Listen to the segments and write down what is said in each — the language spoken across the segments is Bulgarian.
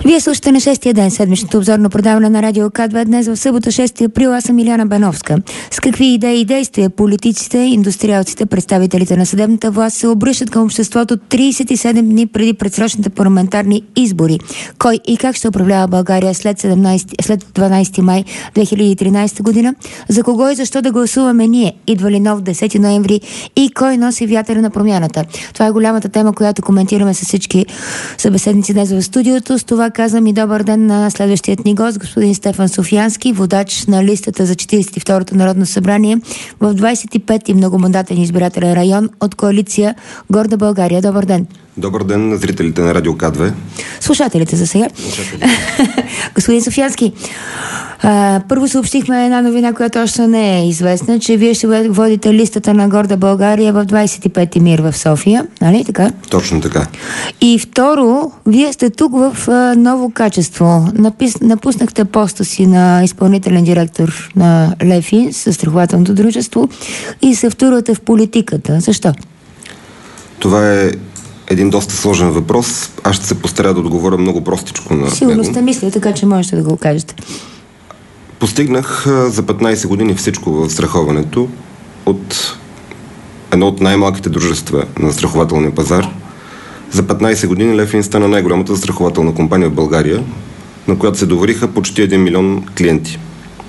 Вие слушате на 6-я ден седмичното обзорно предаване на Радио К2 днес в събота 6 април. Аз съм Иляна Бановска. С какви идеи и действия политиците, индустриалците, представителите на съдебната власт се обръщат към обществото 37 дни преди предсрочните парламентарни избори? Кой и как ще управлява България след 12 май 2013 година? За кого и защо да гласуваме ние? Идва ли нов 10 ноември? И кой носи вятъра на промяната? Това е голямата тема, която коментираме с всички събеседници днес в студиото. С това казвам и добър ден на следващият ни гост, господин Стефан Софиянски, водач на листата за 42-то Народно събрание в 25-ти многомандатен избирателен район от коалиция Горда България. Добър ден! Добър ден на зрителите на Радио К2. Слушателите за сега. Господин Софиянски, първо съобщихме една новина, която още не е известна, че вие ще водите листата на Горда България в 25-ти МИР в София, нали така? Точно така. И второ, вие сте тук в ново качество. Напуснахте поста си на изпълнителен директор на Лефинс, застрахователното дружество, и се втурвате в политиката. Защо? Това е един доста сложен въпрос. Аз ще се постаря да отговоря много простичко на него. Сигурно сте мислили, така че можете да го кажете. Постигнах за 15 години всичко в страховането от едно от най-малките дружества на застрахователния пазар. За 15 години Лефин стана най-голямата застрахователна компания в България, на която се довериха почти 1 милион клиенти.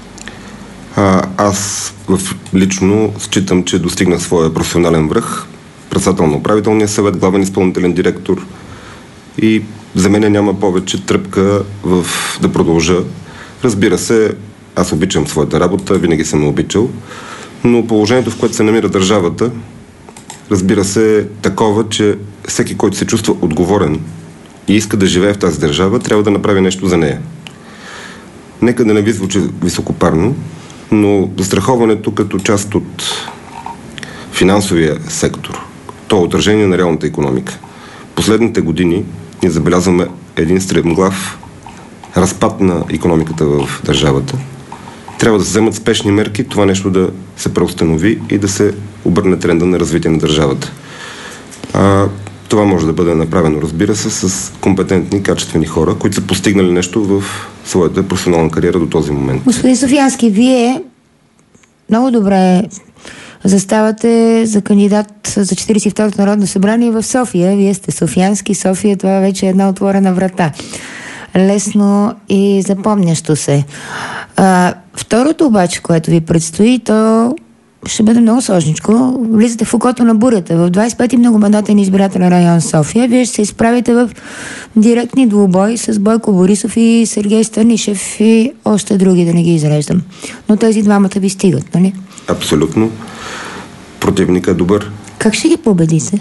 Аз лично считам, че достигнах своя професионален връх. Председател на управителния съвет, главен изпълнителен директор, и за мен няма повече тръпка да продължа. Разбира се, аз обичам своята работа, винаги съм я обичал, но положението, в което се намира държавата, разбира се, е такова, че всеки, който се чувства отговорен и иска да живее в тази държава, трябва да направи нещо за нея. Нека да не ви звучи високопарно, но застраховането като част от финансовия сектор, то е отражение на реалната икономика. Последните години ние забелязваме един стремглав разпад на икономиката в държавата. Трябва да се вземат спешни мерки, това нещо да се преустанови и да се обърне тренда на развитие на държавата. Това може да бъде направено, разбира се, с компетентни, качествени хора, които са постигнали нещо в своята професионална кариера до този момент. Господин Софиянски, вие много добре заставате за кандидат за 42-то Народно събрание в София. Вие сте софиянски. София, това вече е една отворена врата. Лесно и запомнящо се. Второто обаче, което ви предстои, то ще бъде много сложничко. Влизате в окото на бурята. В 25-ти многомандатен избирателен район София. Вие ще се изправите в директни двубой с Бойко Борисов и Сергей Станишев и още други, да не ги изреждам. Но тези двамата ви стигат, нали? Абсолютно. Противникът е добър. Как ще ги победите?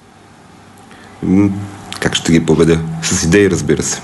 Как ще ги победя? С идеи, разбира се.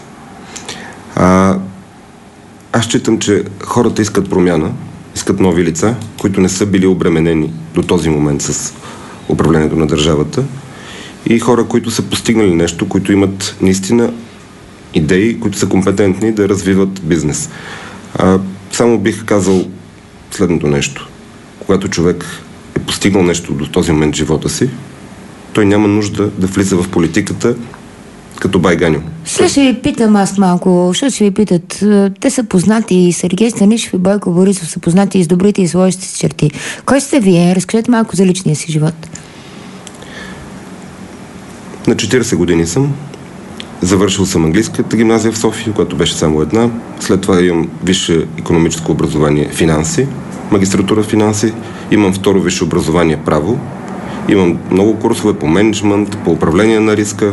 Аз считам, че хората искат промяна, искат нови лица, които не са били обременени до този момент с управлението на държавата, и хора, които са постигнали нещо, които имат наистина идеи, които са компетентни да развиват бизнес. Само бих казал следното нещо. Когато човек е постигнал нещо до този момент в живота си, той няма нужда да влиза в политиката като байганю. Сега ще ви питам аз малко, ще ви питат. Те са познати, и Сергей Станишев и Бойко Борисов са познати и с добрите и с лошите си черти. Кой сте вие? Разкажете малко за личния си живот. На 40 години съм. Завършил съм английската гимназия в София, която беше само една. След това имам висше икономическо образование финанси, магистратура в финанси. Имам второ висше образование право. Имам много курсове по мениджмънт, по управление на риска.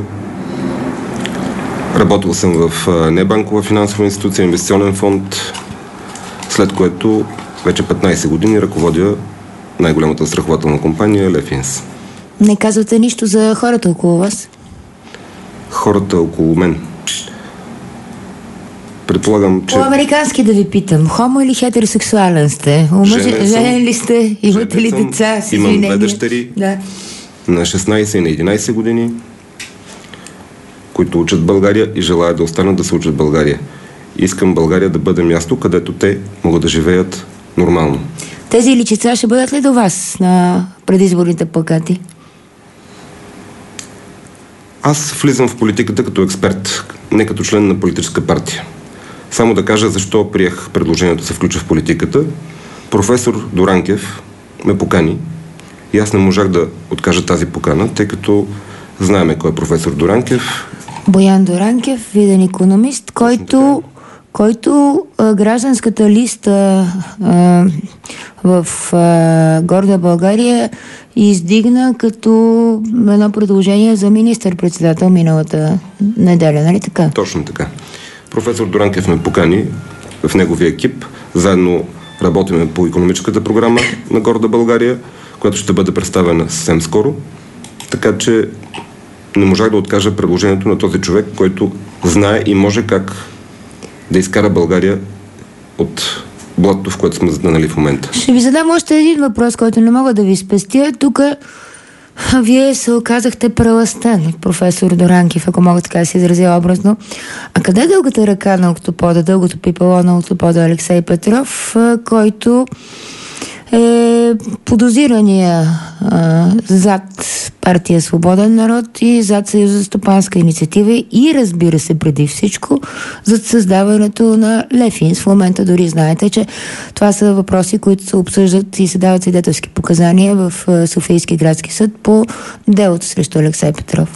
Работил съм в небанкова финансова институция, инвестиционен фонд, след което вече 15 години ръководя най-голямата застрахователна компания Лефинс. Не казвате нищо за хората около вас? Хората около мен. Предполагам, че... По-американски да ви питам. Хомо или хетеросексуален сте? Женен ли сте? Имате ли деца? Имам две дъщери, да, на 16 и на 11 години, които учат в България и желаят да останат да се учат в България. Искам България да бъде място, където те могат да живеят нормално. Тези личица ще бъдат ли до вас на предизборните плакати? Аз влизам в политиката като експерт, не като член на политическа партия. Само да кажа защо приех предложението да се включа в политиката. Професор Дуранкев ме покани и аз не можах да откажа тази покана, тъй като знаеме кой е професор Дуранкев. Боян Дуранкев, виден икономист, който гражданската листа в Горда България издигна като едно предложение за министър-председател миналата неделя, нали така? Точно така. Професор Дуранкев ме покани в неговия екип. Заедно работиме по икономическата програма на Горда България, която ще бъде представена съвсем скоро. Така че не можах да откажа предложението на този човек, който знае и може как да изкара България от блатото, в което сме затънали в момента. Ще ви задам още един въпрос, който не мога да ви спестя. Тук вие се оказахте прелъстен, професор Дуранкев, ако мога така да се изразя образно. А къде е дългата ръка на октопода, дългото пипало на октопода Алексей Петров, който е подозирания зад партия Свободен народ и зад Съюза за стопанска инициатива и, разбира се, преди всичко зад създаването на Лефинс. В момента дори знаете, че това са въпроси, които се обсъждат и се дават свидетелски показания в Софийски градски съд по делото срещу Алексей Петров.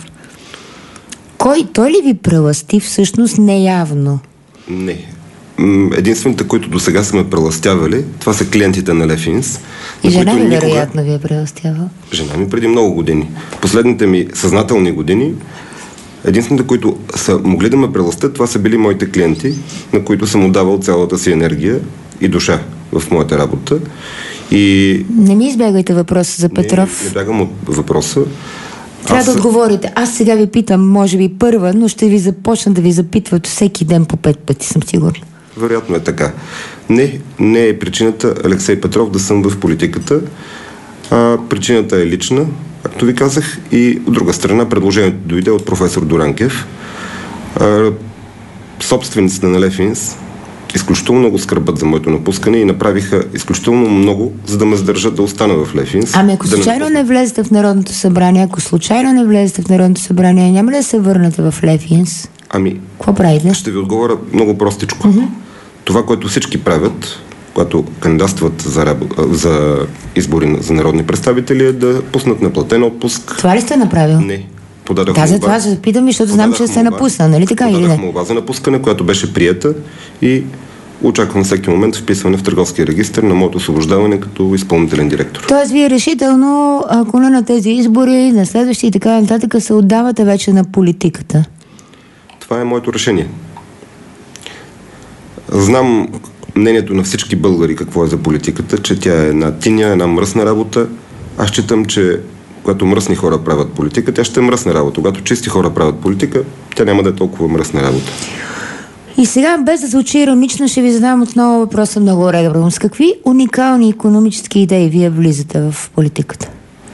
Той ли ви прелъсти всъщност неявно? Не. Единствените, които до сега са ме прелъстявали, това са клиентите на Лефинс. И жена ми вероятно ви е прелъстява? Жена ми преди много години. Последните ми съзнателни години, единствените, които са могли да ме прелъстят, това са били моите клиенти, на които съм отдавал цялата си енергия и душа в моята работа. И... Не ми избягайте въпроса за Петров. Не бягам от въпроса. Трябва да отговорите. Аз сега ви питам, може би първа, но ще ви започна да ви запитват всеки ден по 5 пъти, съм сигурна. Вероятно е така. Не е причината Алексей Петров да съм в политиката. Причината е лична, както ви казах, и от друга страна предложението дойде от професор Дуранкев. Собствениците на Лефинс изключително много скърбят за моето напускане и направиха изключително много, за да ме задържат да остана в Лефинс. Ами ако случайно не влезете в Народното събрание, няма ли да се върнете в Лефинс? Ами, какво правите? Ще ви отговоря много простичко. Това, което всички правят, когато кандидатстват за избори за народни представители, е да пуснат неплатен отпуск. Това ли сте направил? Не. Подадах молба. За това се питам, защото знам, че сте напуснал, нали така или не? Подадах молба за напускане, която беше приета и очаквам всеки момент вписване в търговския регистър на моето освобождаване като изпълнителен директор. Тоест вие решително, ако не на тези избори, на следващи и така нататък, се отдавате вече на политиката? Това е моето решение. Знам мнението на всички българи какво е за политиката, че тя е една тиня, една мръсна работа. Аз считам, че когато мръсни хора правят политика, тя ще е мръсна работа. Когато чисти хора правят политика, тя няма да е толкова мръсна работа. И сега, без да звучи иронично, ще ви задам отново въпроса много редовно. С какви уникални икономически идеи вие влизате в политиката?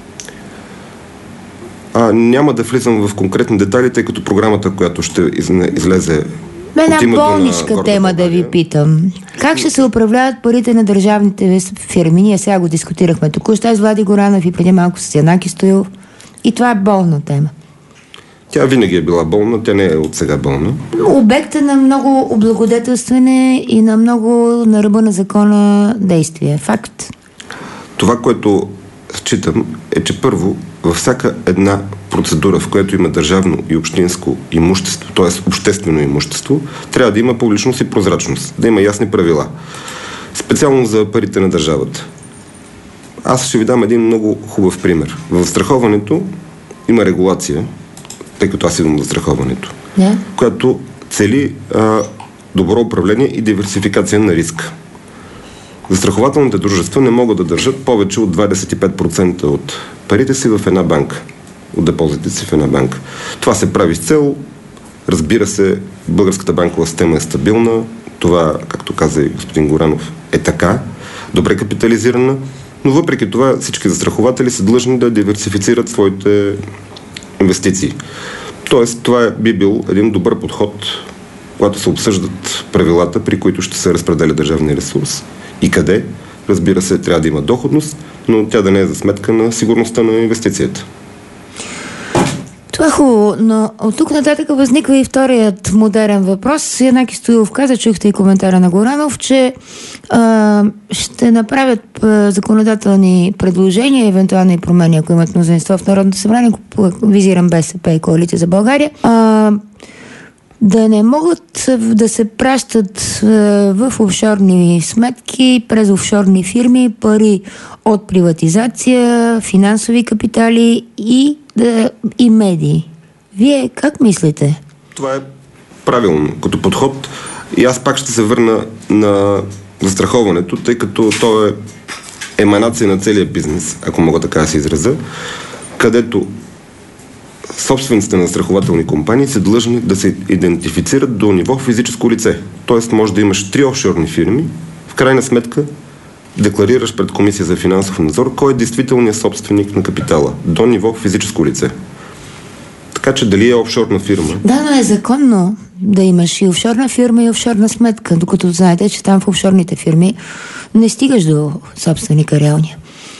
Няма да влизам в конкретни детайли, тъй като програмата, която ще излезе една болничка тема да ви питам. Как ще се управляват парите на държавните фирми? Ние сега го дискутирахме току-що с Влади Горанов и преди малко с Янаки Стоилов. И това е болна тема. Тя винаги е била болна, тя не е от сега болна. Обект е на много облагодетелстване и на много на ръба на закона действия. Факт. Това, което считам, е, че първо, във всяка една процедура, в която има държавно и общинско имущество, т.е. обществено имущество, трябва да има публичност и прозрачност, да има ясни правила. Специално за парите на държавата. Аз ще ви дам един много хубав пример. В застраховането има регулация, тъй като аз идвам в застраховането, която цели добро управление и диверсификация на риска. Застрахователните дружества не могат да държат повече от 25% от парите си в една банка, от депозитите си в една банка. Това се прави с цел, разбира се, българската банкова система е стабилна, това, както каза и господин Горанов, е така, добре капитализирана, но въпреки това всички застрахователи са длъжни да диверсифицират своите инвестиции. Тоест, това би бил един добър подход, когато се обсъждат правилата, при които ще се разпределя държавния ресурс и къде. Разбира се, трябва да има доходност, но тя да не е за сметка на сигурността на инвестицията. Това е хубаво, но от тук нататък възниква и вторият модерен въпрос. Янаки Стоилов каза, чухте и коментара на Горанов, че ще направят законодателни предложения, евентуално и промени, ако имат мнозинство в Народното събрание, визирам БСП и Коалиция за България, да не могат да се пращат в офшорни сметки, през офшорни фирми, пари от приватизация, финансови капитали и медии. Вие как мислите? Това е правилно като подход. И аз пак ще се върна на застраховането, тъй като то е еманация на целия бизнес, ако мога така да се изразя, където собствениците на страхователни компании са длъжни да се идентифицират до ниво физическо лице. Тоест може да имаш 3 офшорни фирми, в крайна сметка декларираш пред Комисия за финансов надзор кой е действителният собственик на капитала до ниво физическо лице. Така че дали е офшорна фирма? Да, но е законно да имаш и офшорна фирма и офшорна сметка, докато знаете, че там в офшорните фирми не стигаш до собственика реалния.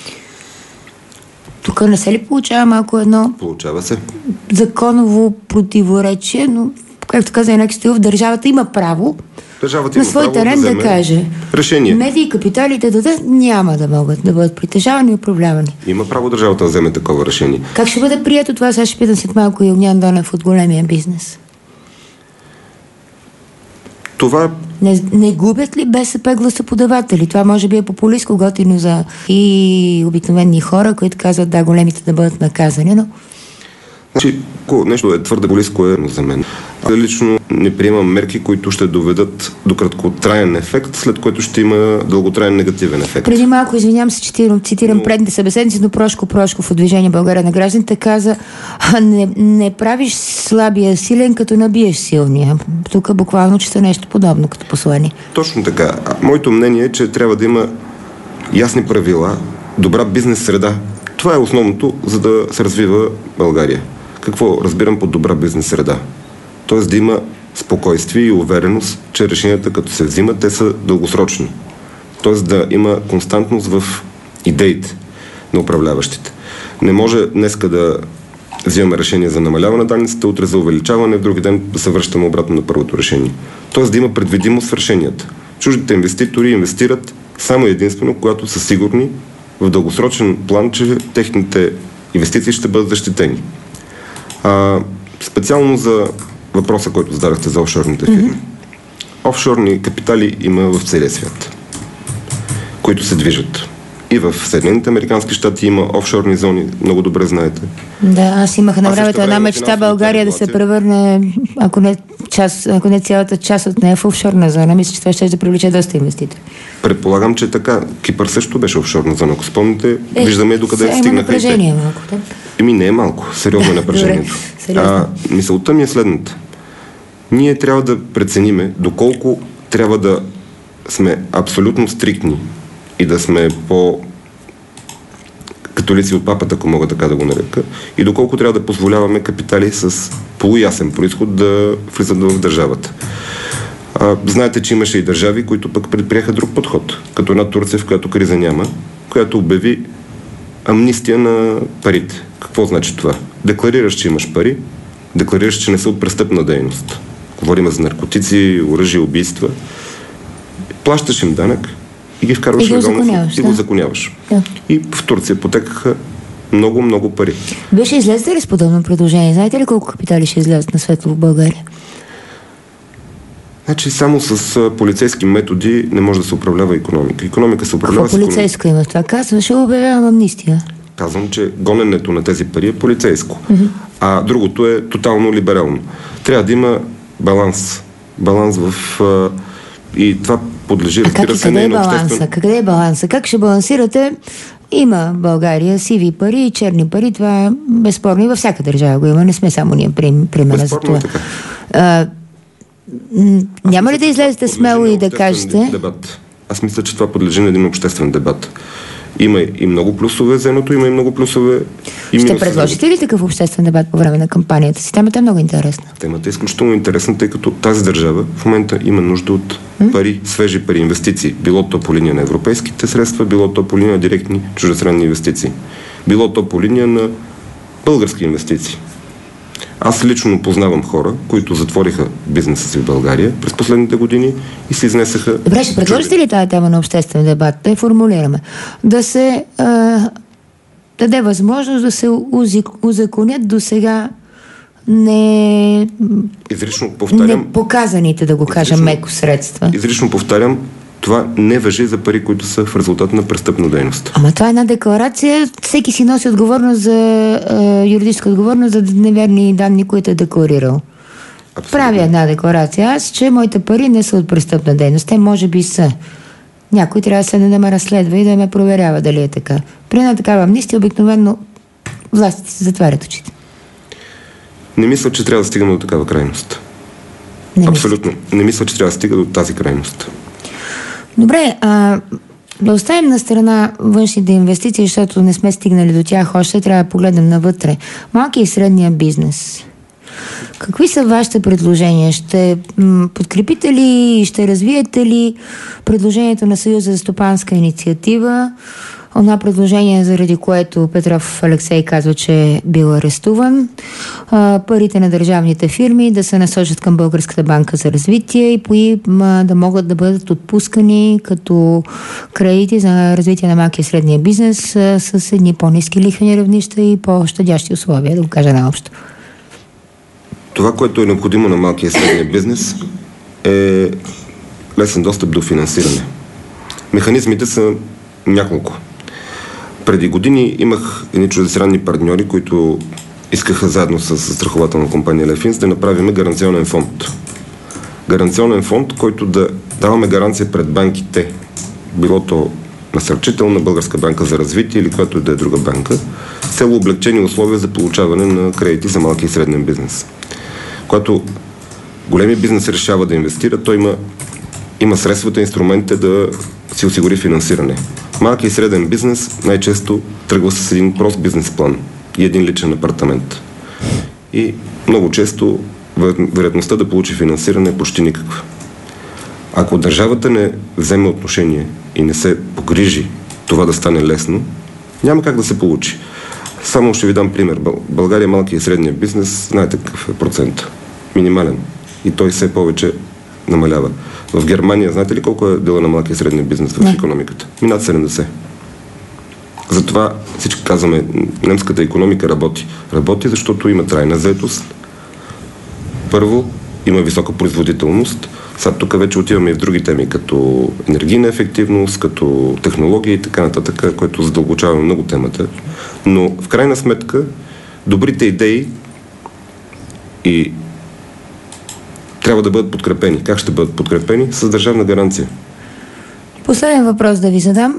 Тук не се ли получава малко едно... Получава се. Законово противоречие, но, както каза Янаки Стоилов, държавата има право на свой терен да каже решение. Медии и капиталите няма да могат да бъдат притежавани и управлявани. Има право държавата да вземе такова решение. Как ще бъде прието това? Сега ще питам след малко и Огнян Донев от големия бизнес. Това... Не губят ли БСП гласоподаватели? Това може би е популистко готино за и обикновени хора, които казват да, големите да бъдат наказани, но... Значи, ако нещо е твърде близко за мен. Аз лично не приемам мерки, които ще доведат до краткотраен ефект, след което ще има дълготраен негативен ефект. Преди малко, извинявам се, цитирам предните събеседници, но Прошко Прошков от Движение България на гражданите каза: не правиш слабия силен, като набиеш силния. Тук буквално чета нещо подобно като послание. Точно така. Моето мнение е, че трябва да има ясни правила, добра бизнес среда. Това е основното, за да се развива България. Какво разбирам под добра бизнес среда? Тоест да има спокойствие и увереност, че решенията, като се взимат, те са дългосрочни. Тоест да има константност в идеите на управляващите. Не може днеска да взимаме решение за намаляване на данниците, утре за увеличаване, в други ден да се връщаме обратно на първото решение. Тоест да има предвидимост в решенията. Чуждите инвеститори инвестират само единствено, когато са сигурни в дългосрочен план, че техните инвестиции ще бъдат защитени. Специално за въпроса, който зададахте за офшорните фирми. Офшорни капитали има в целия свят, които се движат. И в Съединените американски щати има офшорни зони, много добре знаете. Да, аз имах на времето една мечта България да се превърне, ако не цялата част от нея в офшорна зона. Мисля, че това ще да привлече доста инвеститори. Предполагам, че така. Кипър също беше офшорна зона. Ако спомните, виждаме докъде стигнаха. Напрежение малко, да? Не е малко. Сериозно е напрежението. Мисълта ми е следната. Ние трябва да прецениме доколко трябва да сме абсолютно стриктни и да сме католици от папата, ако мога така да го нарека, и доколко трябва да позволяваме капитали с полуясен произход да влизат в държавата. Знаете, че имаше и държави, които пък предприеха друг подход, като една Турция, в която криза няма, която обяви амнистия на парите. Какво значи това? Декларираш, че имаш пари, декларираш, че не са от престъпна дейност. Говорим за наркотици, оръжие, убийства. Плащаш им данък и ги вкарваш легално и го законяваш. Да. И в Турция потекаха много, много пари. Беше излезте ли с подобно предложение? Знаете ли колко капитали ще излязат на светло в България? Значи само с полицейски методи не може да се управлява икономика. Икономика се управлява с икономика. Полицейско има това? Казваш, ще обявявам амнистия. Казвам, че гоненето на тези пари е полицейско. А другото е тотално либерално. Трябва да има баланс. Баланс в... и това подлежи, разбира се, не е на обществен... Къде е баланса? Как ще балансирате? Има в България сиви пари и черни пари. Това е безспорно и във всяка държава го има. Не сме само ние примера за това. Няма ли да излезете смело и да кажете? Дебат. Аз мисля, че това подлежи на един обществен дебат. Има и много плюсове за едното, има и много плюсове и ще предложите ли такъв обществен дебат по време на кампанията си? Темата е много интересна. Темата е изключително интересна, тъй като тази държава в момента има нужда от пари, свежи пари, инвестиции. Било то по линия на европейските средства, било то по линия на директни чуждестранни инвестиции. Било то по линия на български инвестиции. Аз лично познавам хора, които затвориха бизнеса си в България през последните години и се изнесаха... Добре, ще предложите ли тази тема на обществен дебат? Да я формулираме. Да се даде възможност да се узаконят до сега изрично повтарям, не показаните, да го кажем, меко средства. Изрично повтарям, това не важи за пари, които са в резултат на престъпна дейност. Ама това е една декларация. Всеки си носи отговорност за юридическа отговорност за неверни данни, които е декларирал. Абсолютно. Правя една декларация аз, че моите пари не са от престъпна дейност. Те може би са. Някой трябва да ме разследва и да ме проверява дали е така. При една такава амнистия обикновено властите се затварят очите. Не мисля, че трябва да стигаме до такава крайност. Абсолютно. Не мисля, че трябва да стига до тази крайност. Добре, да оставим на страна външните инвестиции, защото не сме стигнали до тях още, трябва да погледнем навътре. Малкият и средния бизнес. Какви са вашите предложения? Ще подкрепите ли и ще развиете ли предложението на Съюза за стопанска инициатива? Одно предложение, заради което Петров Алексей казва, че е бил арестуван. Парите на държавните фирми да се насочат към Българската банка за развитие и да могат да бъдат отпускани като кредити за развитие на малкия и средния бизнес с едни по-ниски лихвени равнища и по-щадящи условия, да го кажа наобщо. Това, което е необходимо на малкия и средния бизнес, е лесен достъп до финансиране. Механизмите са няколко. Преди години имах едни чуждестранни партньори, които искаха заедно с страхователна компания Лефинс да направим гаранционен фонд. Гаранционен фонд, който да даваме гаранция пред банките, било то насърчителна Българска банка за развитие или която да е друга банка, с цел облекчени условия за получаване на кредити за малки и среден бизнес. Когато големи бизнес решава да инвестира, той има средствата, инструментите да си осигури финансиране. Малки и среден бизнес най-често тръгва с един прост бизнес план и един личен апартамент. И много често вероятността да получи финансиране е почти никаква. Ако държавата не вземе отношение и не се погрижи това да стане лесно, няма как да се получи. Само ще ви дам пример. България малки и средния бизнес, знаете какъв е процент? Минимален. И той все повече намалява. В Германия, знаете ли колко е дела на малки и средния бизнес в икономиката? Над 70. Затова всички казваме, немската икономика работи. Работи, защото има трайна заетост. Първо, има висока производителност. Сега тук вече отиваме и в други теми, като енергийна ефективност, като технология и така нататък, което задълбочава много темата. Но в крайна сметка, добрите идеи и трябва да бъдат подкрепени. Как ще бъдат подкрепени? С държавна гаранция. Последен въпрос да ви задам.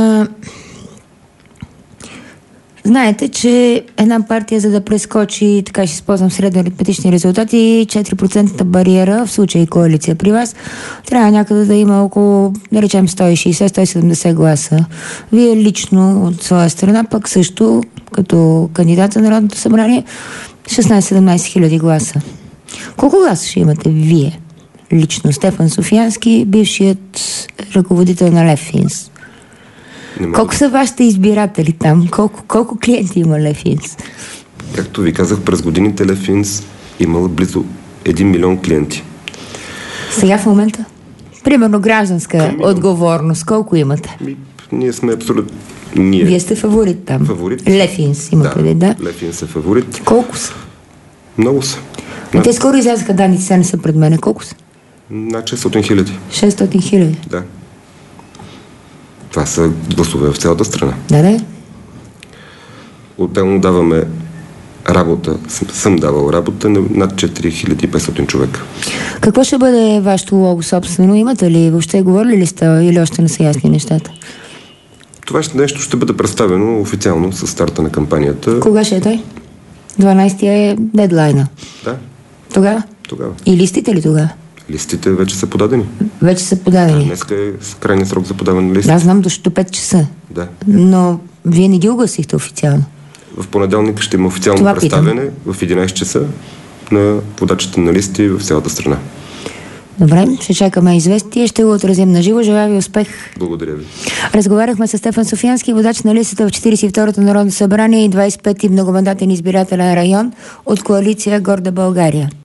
Знаете, че една партия, за да прескочи, така ще използвам средноаритметични резултати, 4% бариера, в случай коалиция при вас, трябва някъде да има около, да речем, 160-170 гласа. Вие лично от своя страна, пък също като кандидат за Народното събрание, 16-17 хиляди гласа. Колко гласа ще имате вие? Лично Стефан Софиянски, бившият ръководител на Лефинс. Колко са вашите избиратели там? Колко клиенти има Лефинс? Както ви казах, през годините Лефинс имала близо 1 милион клиенти. Сега в момента? Примерно гражданска отговорност. Колко имате? Ние сме абсолютно... Вие сте фаворит там. Фаворит. Лефинс има предвид, да? Лефинс е фаворит. Колко са? Много са. Те скоро излязаха данните, сега не са пред мене. Колко са? Над 600 хиляди. 600 хиляди? Да. Това са гласове в цялата страна. Да. Отделно даваме работа, съм давал работа на над 4500 човека. Какво ще бъде вашето лого собствено? Имате ли? Въобще говорили ли сте или още не са ясни нещата? Това нещо ще бъде представено официално с старта на кампанията. Кога ще е той? 12 е дедлайна. Да. Тогава? Тогава. И листите ли тогава? Листите вече са подадени. Вече са подадени? Днес е крайният срок за подаване на листите. Да, знам, до 5 часа. Да. Но вие не ги огласихте официално. В понеделник ще има официално представяне в 11 часа на подачата на листи в цялата страна. Добре, ще чакаме известие, ще го отразим на живо. Желая ви успех. Благодаря ви. Разговаряхме с Стефан Софиянски, водач на листата в 42-то Народно събрание и 25-ти многомандатен избирателен район от коалиция Горда България.